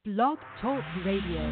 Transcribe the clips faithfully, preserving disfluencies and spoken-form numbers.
Blog Talk Radio.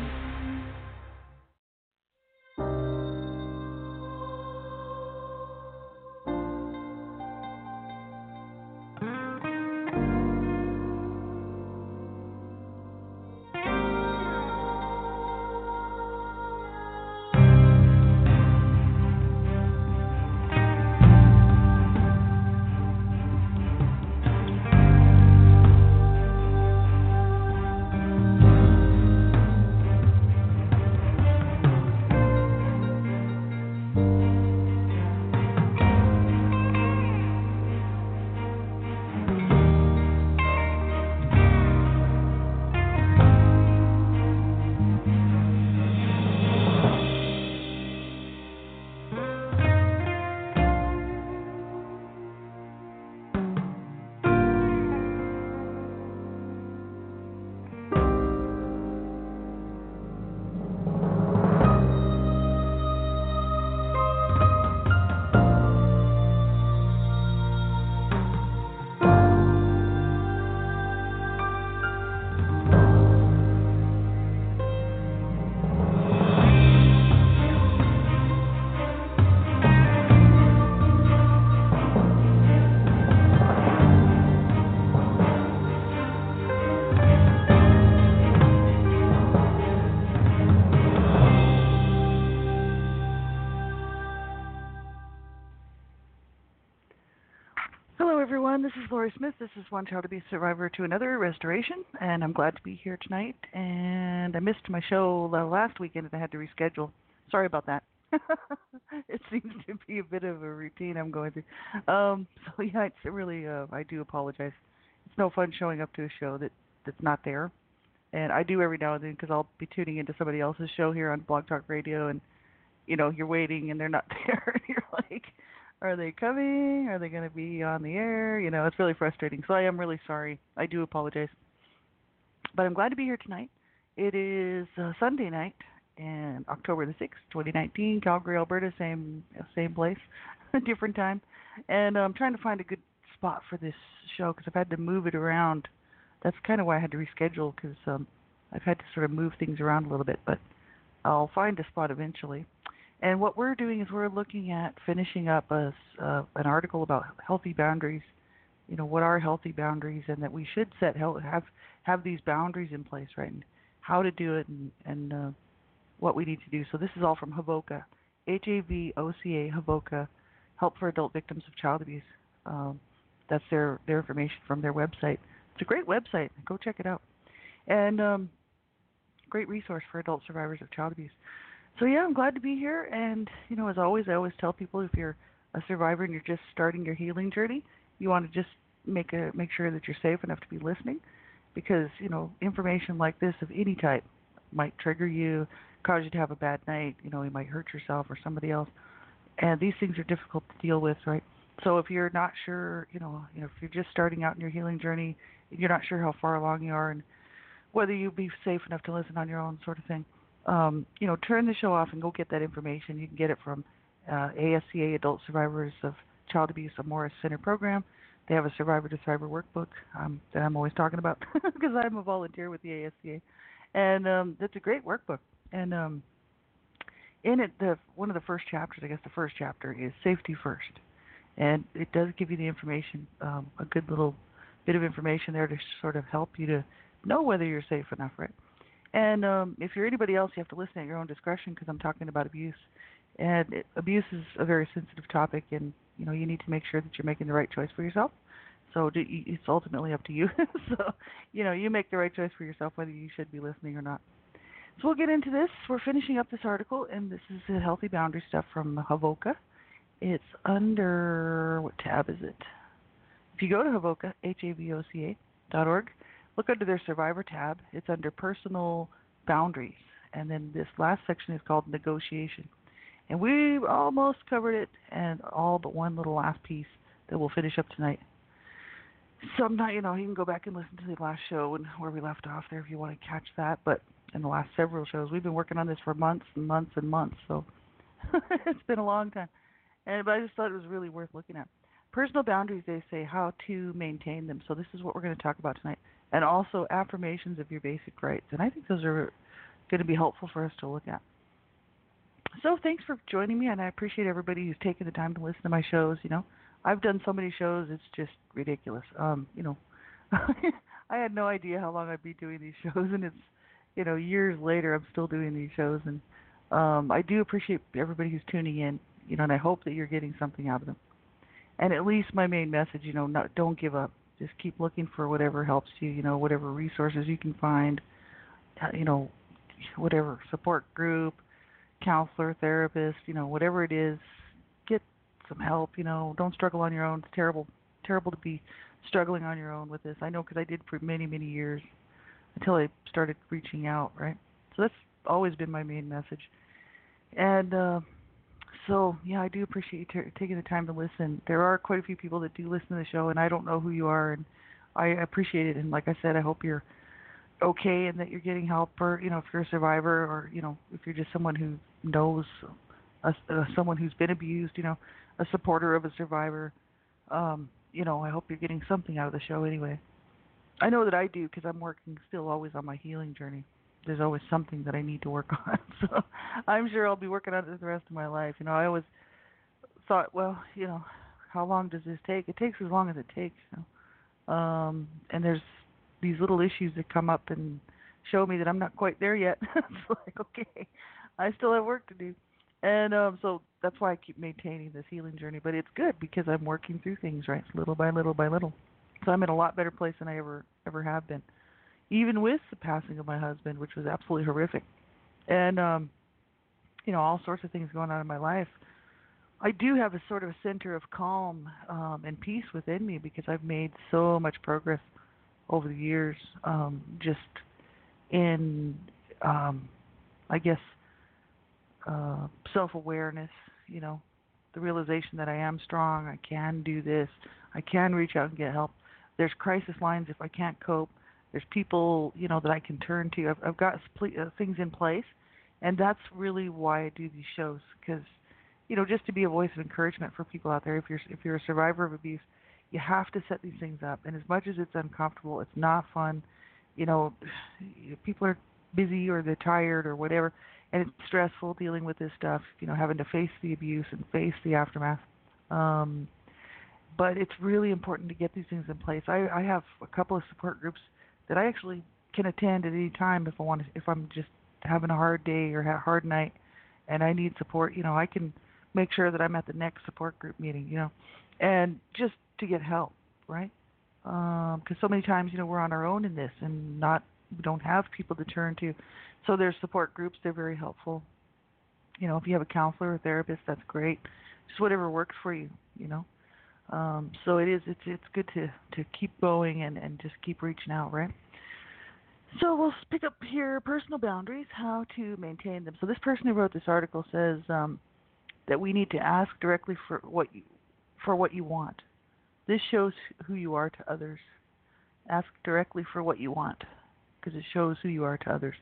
This is Lori Smith. This is One Child Abuse Survivor to Another Restoration, and I'm glad to be here tonight. And I missed my show last weekend and I had to reschedule. Sorry about that. It seems to be a bit of a routine I'm going through. Um, so yeah, it's really, uh, I do apologize. It's no fun showing up to a show that, that's not there. And I do every now and then because I'll be tuning into somebody else's show here on Blog Talk Radio, and you know, you're waiting and they're not there. You're like, are they coming? Are they going to be on the air? You know, it's really frustrating. So I am really sorry. I do apologize. But I'm glad to be here tonight. It is uh, Sunday night, and October the sixth, twenty nineteen, Calgary, Alberta, same same place, different time. And uh, I'm trying to find a good spot for this show because I've had to move it around. That's kind of why I had to reschedule, because um, I've had to sort of move things around a little bit. But I'll find a spot eventually. And what we're doing is we're looking at finishing up a, uh, an article about healthy boundaries. You know, what are healthy boundaries, and that we should set have have these boundaries in place, right? And how to do it, and, and uh, what we need to do. So this is all from Havoca, H A V O C A, Havoca, Help for Adult Victims of Child Abuse. Um, that's their, their information from their website. It's a great website. Go check it out. And um, great resource for adult survivors of child abuse. So yeah, I'm glad to be here, and you know, as always, I always tell people, if you're a survivor and you're just starting your healing journey, you want to just make a make sure that you're safe enough to be listening, because you know, information like this of any type might trigger you, cause you to have a bad night. You know, you might hurt yourself or somebody else, and these things are difficult to deal with, right? So if you're not sure, you know, you know, if you're just starting out in your healing journey, you're not sure how far along you are, and whether you'll be safe enough to listen on your own, sort of thing. Um, you know, turn the show off and go get that information. You can get it from uh, A S C A, Adult Survivors of Child Abuse, a Morris Center program. They have a Survivor to Thriver workbook um, that I'm always talking about because I'm a volunteer with the A S C A, and um, that's a great workbook. And um, in it, the one of the first chapters, I guess the first chapter, is safety first, and it does give you the information, um, a good little bit of information there to sort of help you to know whether you're safe enough, right? And um, if you're anybody else, you have to listen at your own discretion, because I'm talking about abuse. And it, abuse is a very sensitive topic, and you know, you need to make sure that you're making the right choice for yourself. So do, it's ultimately up to you. So, you know, you make the right choice for yourself whether you should be listening or not. So we'll get into this. We're finishing up this article, and this is the healthy boundary stuff from Havoca. It's under, what tab is it? If you go to Havoca, H A V O C A dot org, look under their Survivor tab. It's under Personal Boundaries. And then this last section is called Negotiation. And we almost covered it, and all but one little last piece that we'll finish up tonight. So I'm not, you know, you can go back and listen to the last show and where we left off there if you want to catch that. But in the last several shows, we've been working on this for months and months and months. So it's been a long time. And but I just thought it was really worth looking at. Personal boundaries, they say how to maintain them. So this is what we're going to talk about tonight. and also affirmations of your basic rights. And I think those are going to be helpful for us to look at. So thanks for joining me, and I appreciate everybody who's taken the time to listen to my shows. You know, I've done so many shows; it's just ridiculous. Um, you know, I had no idea how long I'd be doing these shows, and it's, you know, years later I'm still doing these shows, and um, I do appreciate everybody who's tuning in. You know, and I hope that you're getting something out of them. And at least my main message, you know, not, don't give up. Just keep looking for whatever helps you. You know, whatever resources you can find. uh, You know, whatever support group, counselor, therapist, you know, whatever it is, get some help. You know, don't struggle on your own. It's terrible, terrible to be struggling on your own with this. I know because I did for many, many years until I started reaching out, right? So that's always been my main message. And uh, so, yeah, I do appreciate you t- taking the time to listen. There are quite a few people that do listen to the show, and I don't know who you are, and I appreciate it. And like I said, I hope you're okay and that you're getting help, or you know, if you're a survivor, or you know, if you're just someone who knows a, uh, someone who's been abused, you know, a supporter of a survivor. Um, you know, I hope you're getting something out of the show anyway. I know that I do because I'm working still always on my healing journey. There's always something that I need to work on, so I'm sure I'll be working on it the rest of my life. You know, I always thought, well, you know, how long does this take? It takes as long as it takes. You know? Um, and there's these little issues that come up and show me that I'm not quite there yet. It's like, okay, I still have work to do. And um, so that's why I keep maintaining this healing journey. But it's good because I'm working through things, right, little by little by little. So I'm in a lot better place than I ever ever have been, even with the passing of my husband, which was absolutely horrific. And, um, you know, all sorts of things going on in my life. I do have a sort of a center of calm um, and peace within me because I've made so much progress over the years, um, just in, um, I guess, uh, self-awareness, you know, the realization that I am strong, I can do this, I can reach out and get help. There's crisis lines if I can't cope. There's people, you know, that I can turn to. I've, I've got spl- uh, things in place, and that's really why I do these shows, because, you know, just to be a voice of encouragement for people out there. If you're if you're a survivor of abuse, you have to set these things up. And as much as it's uncomfortable, it's not fun. You know, people are busy or they're tired or whatever, and it's stressful dealing with this stuff. You know, having to face the abuse and face the aftermath. Um, but it's really important to get these things in place. I, I have a couple of support groups that I actually can attend at any time if I want to, if I'm just having a hard day or a hard night and I need support. You know, I can make sure that I'm at the next support group meeting, you know, and just to get help, right? Because um, so many times, you know, we're on our own in this and not, we don't have people to turn to. So there's support groups. They're very helpful. You know, if you have a counselor or therapist, that's great. Just whatever works for you, you know. Um, so it is, it's it's good to, to keep going and, and just keep reaching out, right? So we'll pick up here, personal boundaries, how to maintain them. So this person who wrote this article says um, that we need to ask directly for what you, for what you want. This shows who you are to others. Ask directly for what you want because it shows who you are to others.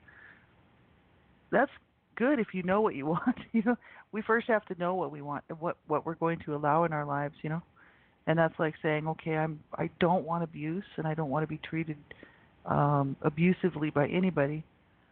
That's good if you know what you want. You know, we first have to know what we want and what, what we're going to allow in our lives, you know. And that's like saying, okay, I'm I don't want abuse and I don't want to be treated um, abusively by anybody.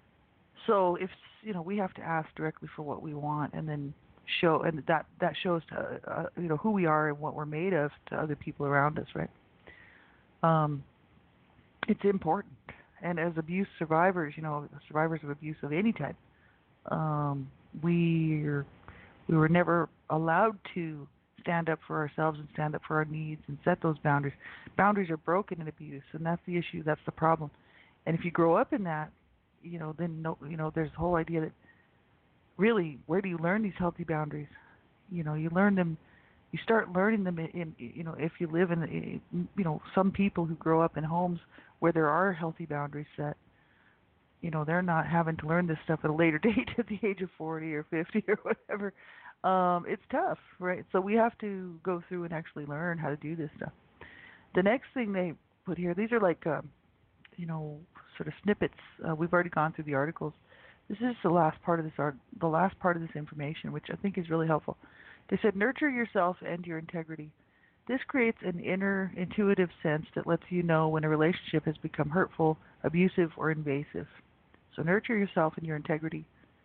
So if you know, we have to ask directly for what we want, and then show, and that that shows to, uh, you know, who we are and what we're made of to other people around us, right? Um, it's important. And as abuse survivors, you know, survivors of abuse of any type, um, we we were never allowed to stand up for ourselves and stand up for our needs and set those boundaries. Boundaries are broken in abuse, and that's the issue. That's the problem. And if you grow up in that, you know, then no, you know, there's the whole idea that really, where do you learn these healthy boundaries? You know, you learn them. You start learning them in, in you know, if you live in, in, you know, some people who grow up in homes where there are healthy boundaries set. You know, they're not having to learn this stuff at a later date at the age of forty or fifty or whatever. Um, it's tough, right? So we have to go through and actually learn how to do this stuff. The next thing they put here, these are like, um, you know, sort of snippets. Uh, we've already gone through the articles. This is the last part of this art, the last part of this information, which I think is really helpful. They said, nurture yourself and your integrity. This creates an inner intuitive sense that lets you know when a relationship has become hurtful, abusive, or invasive. So nurture yourself and your integrity.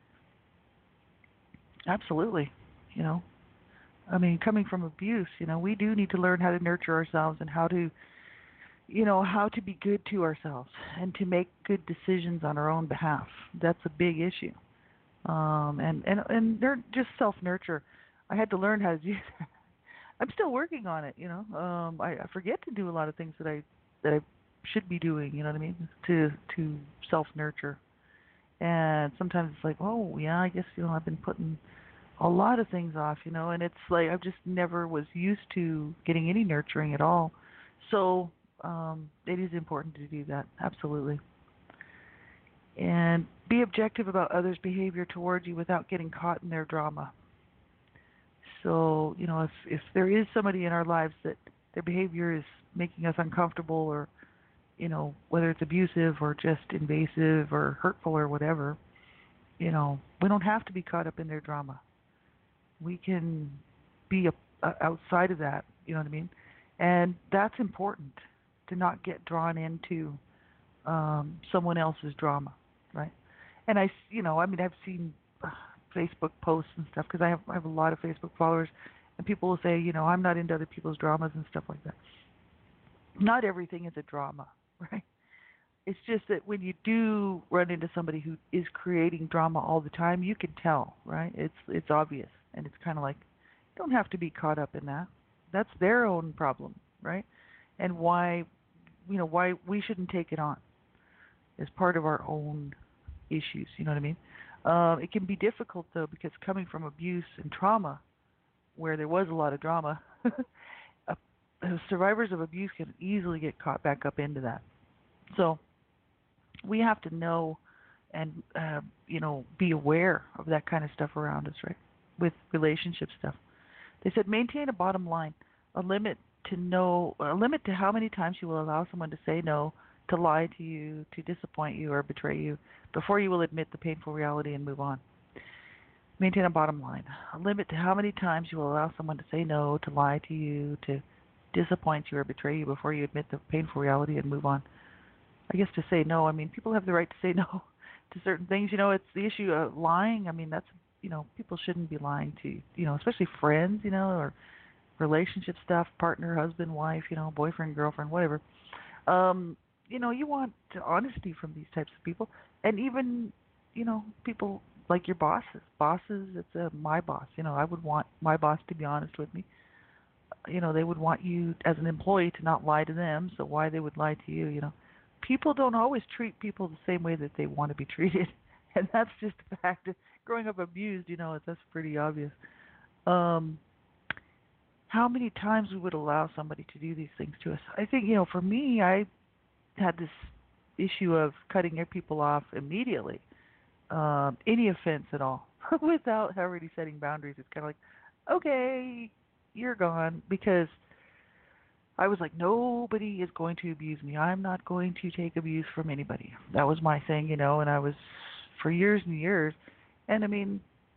Absolutely. You know, I mean, coming from abuse, you know, we do need to learn how to nurture ourselves and how to, you know, how to be good to ourselves and to make good decisions on our own behalf. That's a big issue. Um, and and and nur- just self nurture. I had to learn how to do that. I'm still working on it. You know, um, I, I forget to do a lot of things that I that I should be doing. You know what I mean? To to self nurture. And sometimes it's like, oh yeah, I guess you know I've been putting a lot of things off. You know, and it's like I just never was used to getting any nurturing at all. So um, it is important to do that. Absolutely. And be objective about others' behavior towards you without getting caught in their drama. So, you know, if if there is somebody in our lives that their behavior is making us uncomfortable or, you know, whether it's abusive or just invasive or hurtful or whatever, you know, we don't have to be caught up in their drama. We can be a, a, outside of that, you know what I mean? And that's important to not get drawn into um, someone else's drama, right? And I, you know, I mean, I've seen uh, Facebook posts and stuff because I have I have a lot of Facebook followers, and people will say, you know, I'm not into other people's dramas and stuff like that. Not everything is a drama, right? It's just that when you do run into somebody who is creating drama all the time, you can tell, right? It's it's obvious, and it's kind of like you don't have to be caught up in that. That's their own problem, right? And why, you know, why we shouldn't take it on as part of our own issues. You know what I mean? Um, it can be difficult though because coming from abuse and trauma, where there was a lot of drama, uh, survivors of abuse can easily get caught back up into that. So we have to know and uh, you know be aware of that kind of stuff around us, right? With relationship stuff, they said maintain a bottom line, a limit to know, a limit to how many times you will allow someone to say no, to lie to you, to disappoint you, or betray you before you will admit the painful reality and move on. Maintain a bottom line, a limit to how many times you will allow someone to say no, to lie to you, to disappoint you, or betray you before you admit the painful reality and move on. I guess to say no, I mean, people have the right to say no to certain things. You know, it's the issue of lying. I mean, that's, you know, people shouldn't be lying to, you know, especially friends, you know, or relationship stuff, partner, husband, wife, you know, boyfriend, girlfriend, whatever. Um, you know, you want honesty from these types of people. And even, you know, people like your bosses. Bosses, it's a, my boss. You know, I would want my boss to be honest with me. You know, they would want you as an employee to not lie to them, so why they would lie to you, you know. People don't always treat people the same way that they want to be treated, and that's just a fact. Growing up abused, you know, that's pretty obvious. Um, how many times we would allow somebody to do these things to us? I think, you know, for me, I had this issue of cutting people off immediately, um, any offense at all, without already setting boundaries. It's kind of like, okay, you're gone, because I was like, nobody is going to abuse me. I'm not going to take abuse from anybody. That was my thing, you know, and I was for years and years. And I mean,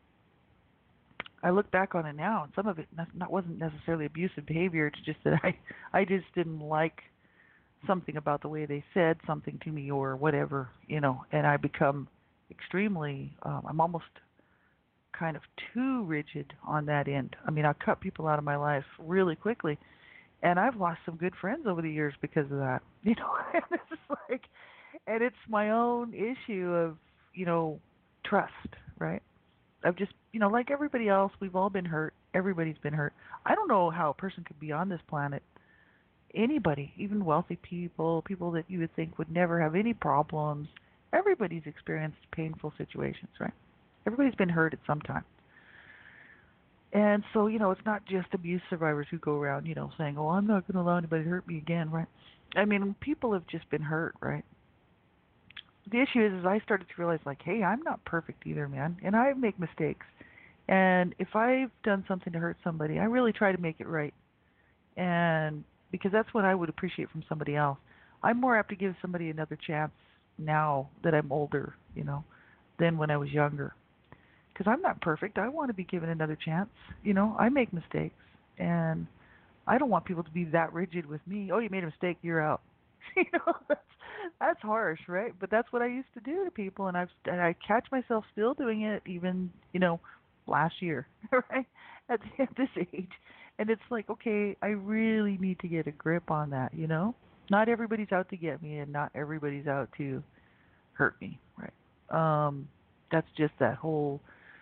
I look back on it now, and some of it not wasn't necessarily abusive behavior. It's just that I, I just didn't like something about the way they said something to me or whatever, you know, and I become extremely, um, I'm almost kind of too rigid on that end. I mean, I cut people out of my life really quickly. And I've lost some good friends over the years because of that. You know, and it's like, and it's my own issue of, you know, trust, right? I've just, you know, like everybody else, we've all been hurt. Everybody's been hurt. I don't know how a person could be on this planet. Anybody, even wealthy people, people that you would think would never have any problems. Everybody's experienced painful situations, right? Everybody's been hurt at some time. And so, you know, it's not just abuse survivors who go around, you know, saying, oh, I'm not going to allow anybody to hurt me again, right? I mean, people have just been hurt, right? The issue is, is I started to realize, like, hey, I'm not perfect either, man, and I make mistakes. And if I've done something to hurt somebody, I really try to make it right. And because that's what I would appreciate from somebody else. I'm more apt to give somebody another chance now that I'm older, you know, than when I was younger. Because I'm not perfect. I want to be given another chance. You know, I make mistakes, and I don't want people to be that rigid with me. Oh, you made a mistake, you're out. You know, that's that's harsh, right? But that's what I used to do to people, and I've and I catch myself still doing it, even you know, last year, right? At, at this age, and it's like, okay, I really need to get a grip on that. You know, not everybody's out to get me, and not everybody's out to hurt me, right? Um, that's just that whole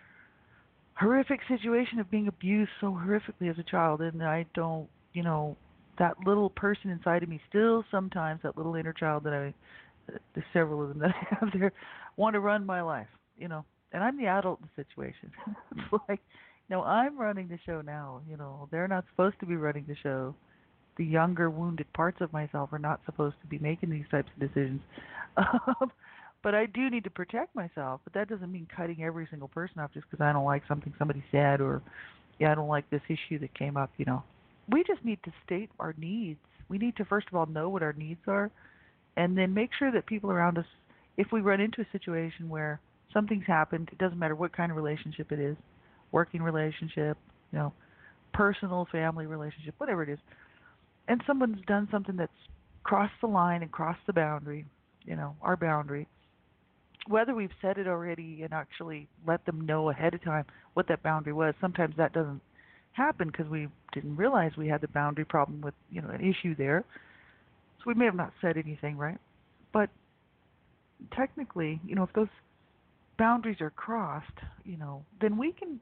horrific situation of being abused so horrifically as a child, and I don't, you know, that little person inside of me still sometimes, that little inner child that I, there's several of them that I have there, want to run my life, you know, and I'm the adult in the situation. It's like, you know, I'm running the show now, you know, they're not supposed to be running the show. The younger wounded parts of myself are not supposed to be making these types of decisions. Um, but I do need to protect myself. But that doesn't mean cutting every single person off just because I don't like something somebody said, or yeah, I don't like this issue that came up. You know, we just need to state our needs. We need to first of all know what our needs are, and then make sure that people around us, if we run into a situation where something's happened, it doesn't matter what kind of relationship it is, working relationship, you know, personal, family relationship, whatever it is, and someone's done something that's crossed the line and crossed the boundary, you know, our boundary, whether we've said it already and actually let them know ahead of time what that boundary was, sometimes that doesn't happen because we didn't realize we had the boundary problem with, you know, an issue there. So we may have not said anything, right? But technically, you know, if those boundaries are crossed, you know, then we can,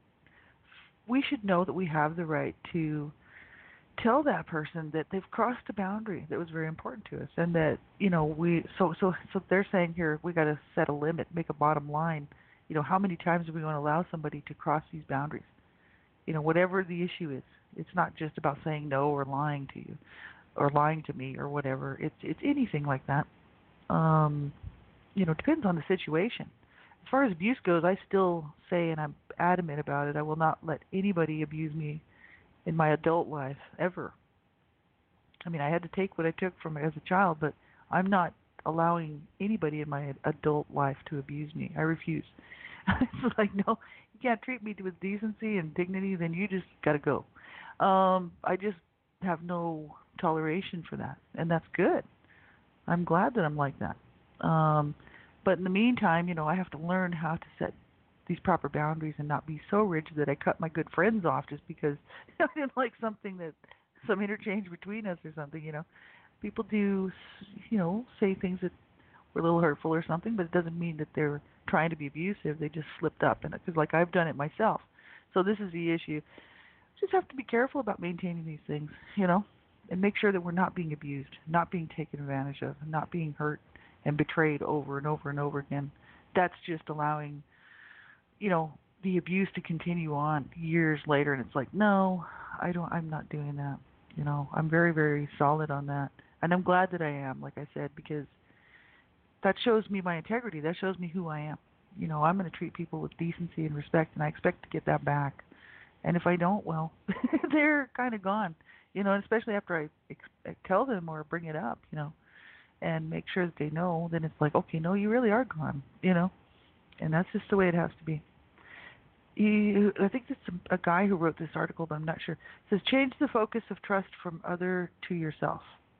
we should know that we have the right to tell that person that they've crossed a boundary that was very important to us, and that, you know, we so so so they're saying here we got to set a limit, make a bottom line. You know, how many times do we want to allow somebody to cross these boundaries? You know, whatever the issue is, it's not just about saying no or lying to you or lying to me or whatever. It's it's anything like that. Um, you know, it depends on the situation. As far as abuse goes, I still say, and I'm adamant about it, I will not let anybody abuse me in my adult life ever. I mean, I had to take what I took from it as a child, but I'm not allowing anybody in my adult life to abuse me. I refuse. It's like, no, you can't treat me with decency and dignity, then you just got to go. Um, I just have no toleration for that, and that's good. I'm glad that I'm like that. Um, but in the meantime, you know, I have to learn how to set these proper boundaries and not be so rigid that I cut my good friends off just because I didn't like something that some interchange between us or something. You know, people do, you know, say things that were a little hurtful or something, but it doesn't mean that they're trying to be abusive. They just slipped up, and because like I've done it myself. So this is the issue. Just have to be careful about maintaining these things, you know, and make sure that we're not being abused, not being taken advantage of, not being hurt and betrayed over and over and over again. That's just allowing, you know, the abuse to continue on years later, and it's like, no, I don't, I'm not doing that. You know, I'm very, very solid on that, and I'm glad that I am, like I said, because that shows me my integrity. That shows me who I am. You know, I'm going to treat people with decency and respect, and I expect to get that back. And if I don't, well, they're kind of gone. You know, and especially after I ex- tell them or bring it up, you know, and make sure that they know, then it's like, okay, no, you really are gone, you know, and that's just the way it has to be. He, I think it's a, a guy who wrote this article, but I'm not sure. It says, change the focus of trust from other to yourself.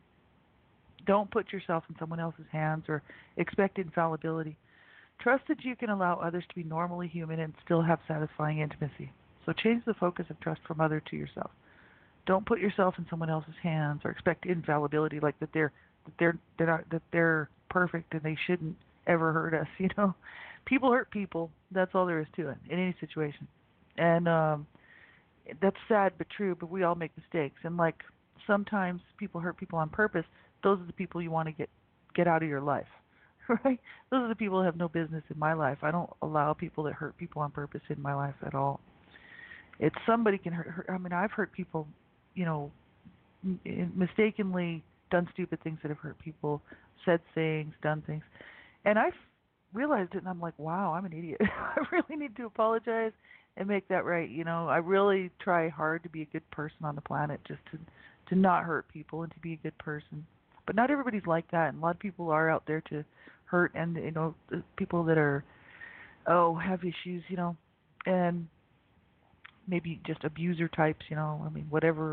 Don't put yourself in someone else's hands or expect infallibility. Trust that you can allow others to be normally human and still have satisfying intimacy. So change the focus of trust from other to yourself. Don't put yourself in someone else's hands or expect infallibility, like that they're that they're they're not, that they're perfect and they shouldn't ever hurt us. You know, people hurt people. That's all there is to it in any situation, and um, that's sad but true. But we all make mistakes, and like sometimes people hurt people on purpose. Those are the people you want to get get out of your life, right? Those are the people who have no business in my life. I don't allow people that hurt people on purpose in my life at all. It's somebody can hurt, hurt. I mean, I've hurt people, you know, m- mistakenly done stupid things that have hurt people, said things, done things, and I've realized it, and I'm like, wow, I'm an idiot. I really need to apologize and make that right. You know, I really try hard to be a good person on the planet, just to to not hurt people and to be a good person. But not everybody's like that, and a lot of people are out there to hurt, and you know, people that are oh have issues, you know, and maybe just abuser types, you know, I mean, whatever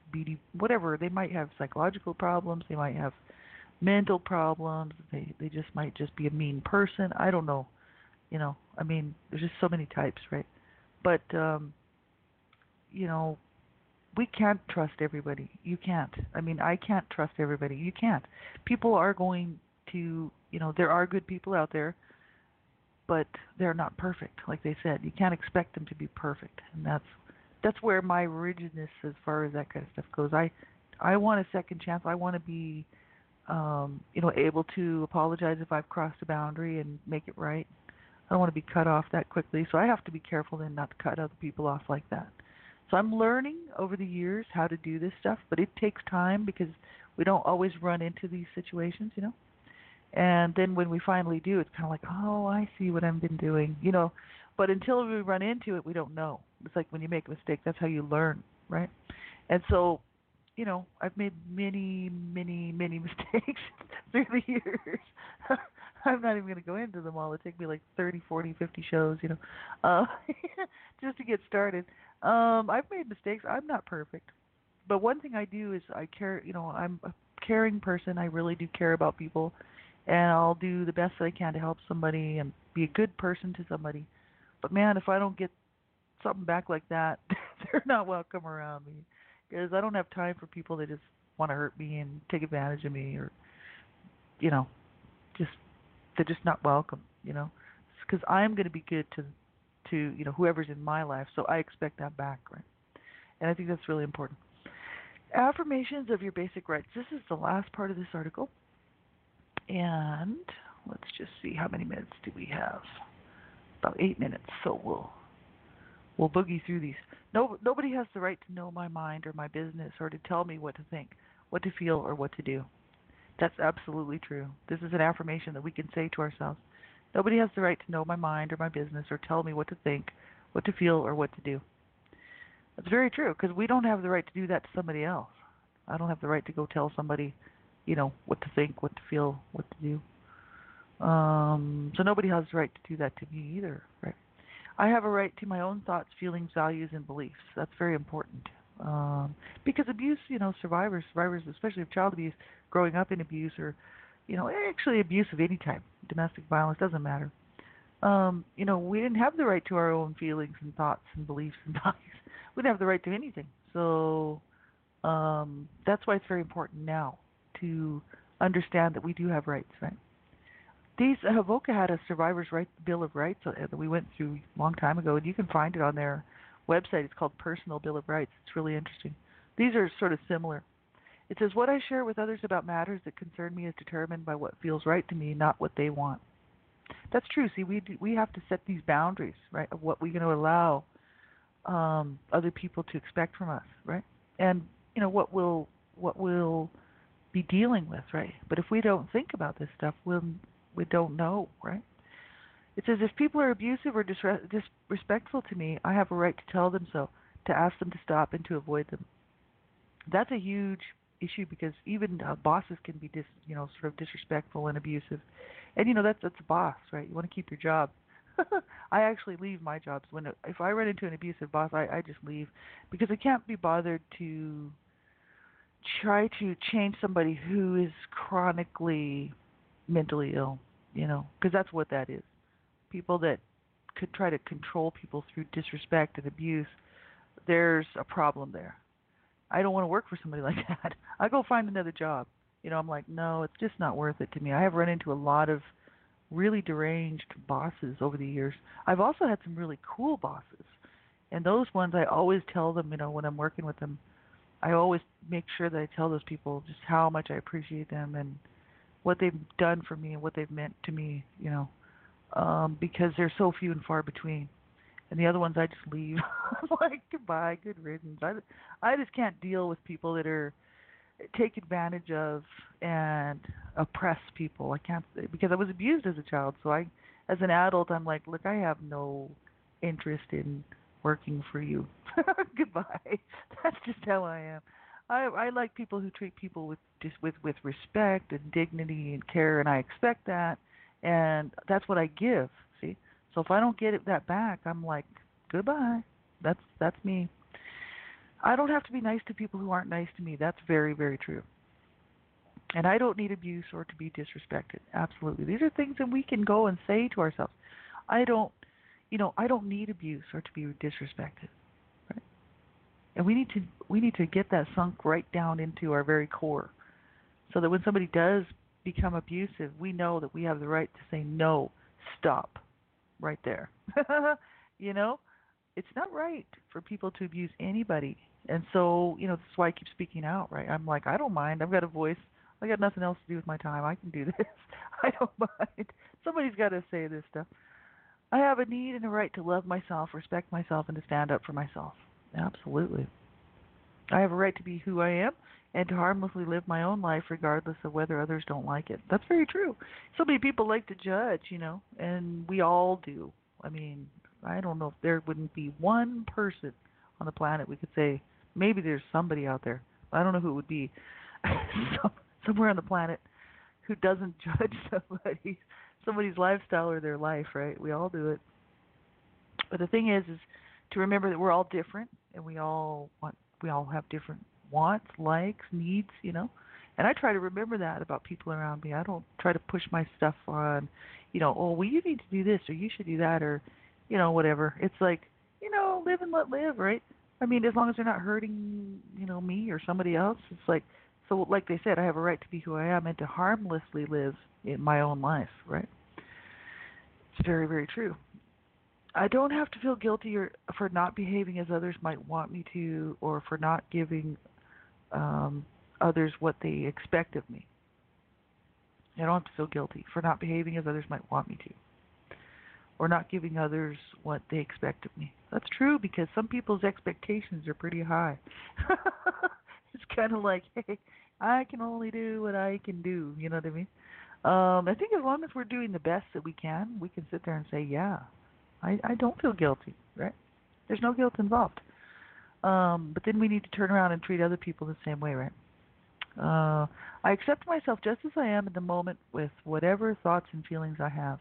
be de- whatever. They might have psychological problems. They might have mental problems. They they just might just be a mean person. I don't know. You know, I mean, there's just so many types, right? But um, you know, we can't trust everybody. You can't. I mean, I can't trust everybody. You can't. People are going to, you know, there are good people out there, but they're not perfect. Like they said, you can't expect them to be perfect, and that's that's where my rigidness as far as that kind of stuff goes. I I want a second chance. I want to be, um, you know, able to apologize if I've crossed a boundary and make it right. I don't want to be cut off that quickly, so I have to be careful then not to cut other people off like that. So I'm learning over the years how to do this stuff, but it takes time because we don't always run into these situations, you know. And then when we finally do, it's kind of like, oh, I see what I've been doing, you know. But until we run into it, we don't know. It's like when you make a mistake, that's how you learn, right? And so, you know, I've made many, many, many mistakes through the years. I'm not even going to go into them all. It took me like thirty, forty, fifty shows, you know, uh, just to get started. Um, I've made mistakes. I'm not perfect. But one thing I do is I care, you know, I'm a caring person. I really do care about people. And I'll do the best that I can to help somebody and be a good person to somebody. But man, if I don't get something back like that, they're not welcome around me. Because I don't have time for people that just want to hurt me and take advantage of me, or, you know, just they're just not welcome. You know, because I'm going to be good to, to you know, whoever's in my life. So I expect that back, right? And I think that's really important. Affirmations of your basic rights. This is the last part of this article. And let's just see, how many minutes do we have? About eight minutes. So we'll we'll boogie through these. No, nobody has the right to know my mind or my business or to tell me what to think, what to feel, or what to do. That's absolutely true. This is an affirmation that we can say to ourselves. Nobody has the right to know my mind or my business or tell me what to think, what to feel, or what to do. That's very true, because we don't have the right to do that to somebody else. I don't have the right to go tell somebody, you know, what to think, what to feel, what to do. Um, so nobody has the right to do that to me either, right? I have a right to my own thoughts, feelings, values, and beliefs. That's very important. Um, because abuse, you know, survivors, survivors, especially of child abuse, growing up in abuse, or, you know, actually abuse of any type, domestic violence, doesn't matter. Um, you know, we didn't have the right to our own feelings and thoughts and beliefs and values. We didn't have the right to anything. So um, that's why it's very important now to understand that we do have rights, right? These uh, Avoca had a survivors' right bill of rights uh, that we went through a long time ago, and you can find it on their website. It's called Personal Bill of Rights. It's really interesting. These are sort of similar. It says, what I share with others about matters that concern me is determined by what feels right to me, not what they want. That's true. See, we do, we have to set these boundaries, right, of what we're going to allow um, other people to expect from us, right? And you know what we'll what we'll be dealing with, right? But if we don't think about this stuff, we'll we don't know, right? It says if people are abusive or disre- disrespectful to me, I have a right to tell them so, to ask them to stop, and to avoid them. That's a huge issue, because even uh, bosses can be dis, you know, sort of disrespectful and abusive, and you know that's that's a boss, right? You want to keep your job. I actually leave my jobs when if I run into an abusive boss, I I just leave, because I can't be bothered to try to change somebody who is chronically mentally ill, you know, because that's what that is. People that could try to control people through disrespect and abuse, there's a problem there. I don't want to work for somebody like that. I go find another job. You know, I'm like, no, it's just not worth it to me. I have run into a lot of really deranged bosses over the years. I've also had some really cool bosses. And those ones, I always tell them, you know, when I'm working with them, I always make sure that I tell those people just how much I appreciate them and what they've done for me and what they've meant to me, you know, um, because they're so few and far between. And the other ones, I just leave. I'm like, goodbye, good riddance. I, I just can't deal with people that are take advantage of and oppress people. I can't, because I was abused as a child. So I, as an adult, I'm like, look, I have no interest in working for you. Goodbye. That's just how I am. I I like people who treat people with just with with respect and dignity and care, and I expect that, and that's what I give. See, so if I don't get it that back, I'm like, goodbye. That's that's me. I don't have to be nice to people who aren't nice to me. That's very, very true. And I don't need abuse or to be disrespected. Absolutely. These are things that we can go and say to ourselves. I don't, you know, I don't need abuse or to be disrespected. Right? And we need to we need to get that sunk right down into our very core, so that when somebody does become abusive, we know that we have the right to say no, stop, right there. you know, it's not right for people to abuse anybody. And so, you know, that's why I keep speaking out, right? I'm like, I don't mind. I've got a voice. I got nothing else to do with my time. I can do this. I don't mind. Somebody's got to say this stuff. I have a need and a right to love myself, respect myself, and to stand up for myself. Absolutely. I have a right to be who I am and to harmlessly live my own life regardless of whether others don't like it. That's very true. So many people like to judge, you know, and we all do. I mean, I don't know if there wouldn't be one person on the planet we could say, maybe there's somebody out there. I don't know who it would be. Some, somewhere on the planet who doesn't judge somebody, somebody's lifestyle or their life, right? We all do it. But the thing is, is to remember that we're all different, and we all want, we all have different wants, likes, needs, you know. And I try to remember that about people around me. I don't try to push my stuff on, you know, oh, well, you need to do this or you should do that or, you know, whatever. It's like, you know, live and let live, right? I mean, as long as they're not hurting, you know, me or somebody else, it's like, so like they said, I have a right to be who I am and to harmlessly live in my own life, right? It's very, very true. I don't have to feel guilty or for not behaving as others might want me to, or for not giving um, others what they expect of me. I don't have to feel guilty for not behaving as others might want me to, or not giving others what they expect of me. That's true because some people's expectations are pretty high. It's kind of like, hey, I can only do what I can do. You know what I mean? Um, I think as long as we're doing the best that we can, we can sit there and say, yeah, I, I don't feel guilty, right? There's no guilt involved. Um, but then we need to turn around and treat other people the same way, right? Uh, I accept myself just as I am in the moment with whatever thoughts and feelings I have.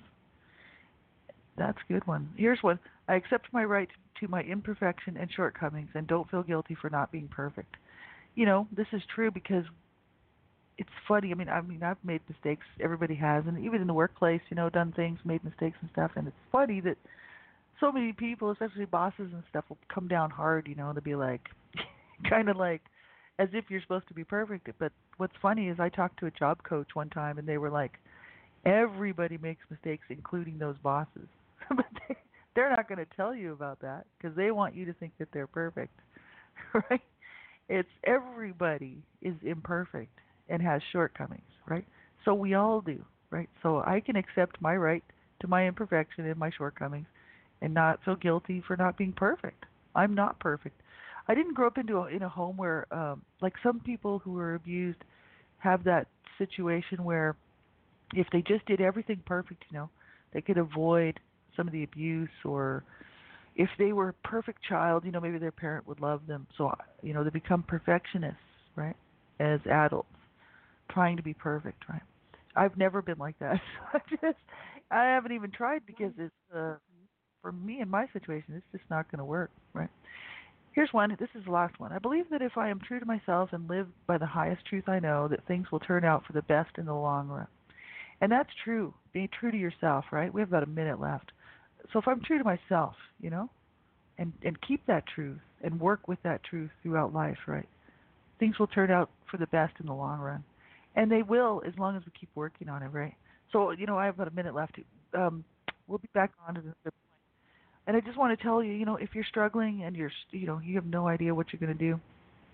That's a good one. Here's one. I accept my right to my imperfection and shortcomings and don't feel guilty for not being perfect. You know, this is true because it's funny. I mean, I mean, I've made mistakes. Everybody has, and even in the workplace, you know, done things, made mistakes and stuff. And it's funny that so many people, especially bosses and stuff, will come down hard, you know, to be like, kind of like, as if you're supposed to be perfect. But what's funny is I talked to a job coach one time, and they were like, everybody makes mistakes, including those bosses. But they, they're not going to tell you about that because they want you to think that they're perfect, right? It's everybody is imperfect and has shortcomings, right? So we all do, right? So I can accept my right to my imperfection and my shortcomings and not feel guilty for not being perfect. I'm not perfect. I didn't grow up into a, in a home where, um, like some people who were abused have that situation where if they just did everything perfect, you know, they could avoid some of the abuse, or if they were a perfect child, you know, maybe their parent would love them. So, you know, they become perfectionists, right, as adults, trying to be perfect, right? I've never been like that. I just, I haven't even tried because it's, uh, for me in my situation, it's just not going to work, right? Here's one. This is the last one. I believe that if I am true to myself and live by the highest truth I know, that things will turn out for the best in the long run. And that's true. Being true to yourself, right? We have about a minute left. So if I'm true to myself, you know, and and keep that truth and work with that truth throughout life, right? Things will turn out for the best in the long run, and they will as long as we keep working on it, right? So you know, I have about a minute left. Um, we'll be back on to the, and I just want to tell you, you know, if you're struggling and you're, you know, you have no idea what you're going to do,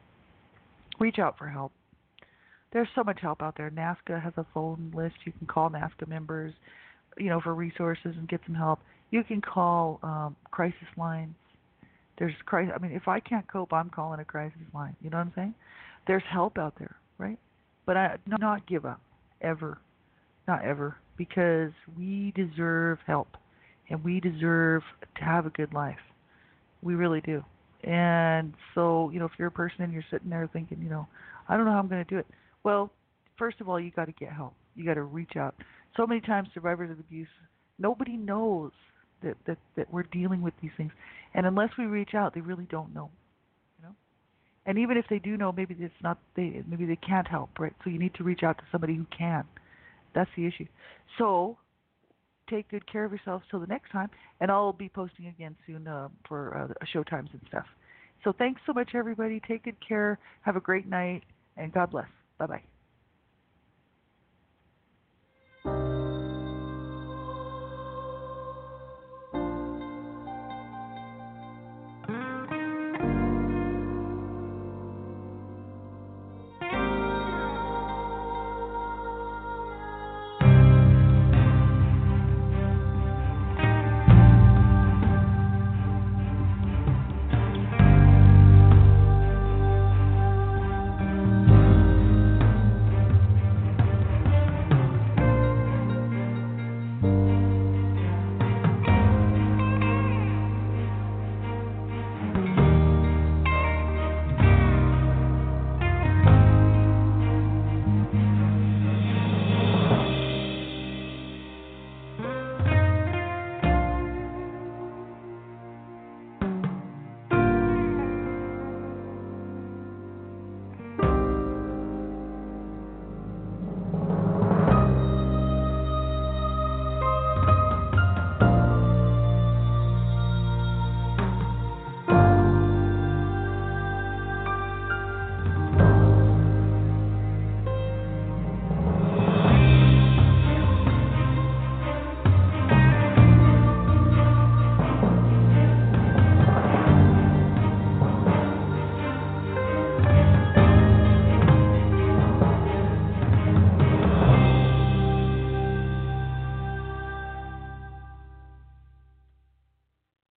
reach out for help. There's so much help out there. NAASCA has a phone list. You can call NAASCA members, you know, for resources and get some help. You can call um, crisis lines. There's crisis. I mean, if I can't cope, I'm calling a crisis line. You know what I'm saying? There's help out there, right? But I do not give up, ever, not ever, because we deserve help, and we deserve to have a good life. We really do. And so, you know, if you're a person and you're sitting there thinking, you know, I don't know how I'm going to do it. Well, first of all, you got to get help. You got to reach out. So many times, survivors of abuse, nobody knows that, that that we're dealing with these things, and unless we reach out, they really don't know. You know. And even if they do know, maybe it's not they maybe they can't help, right? So you need to reach out to somebody who can. That's the issue. So take good care of yourselves till the next time, and I'll be posting again soon uh, for uh, show times and stuff. So thanks so much, everybody. Take good care. Have a great night, and God bless. Bye bye.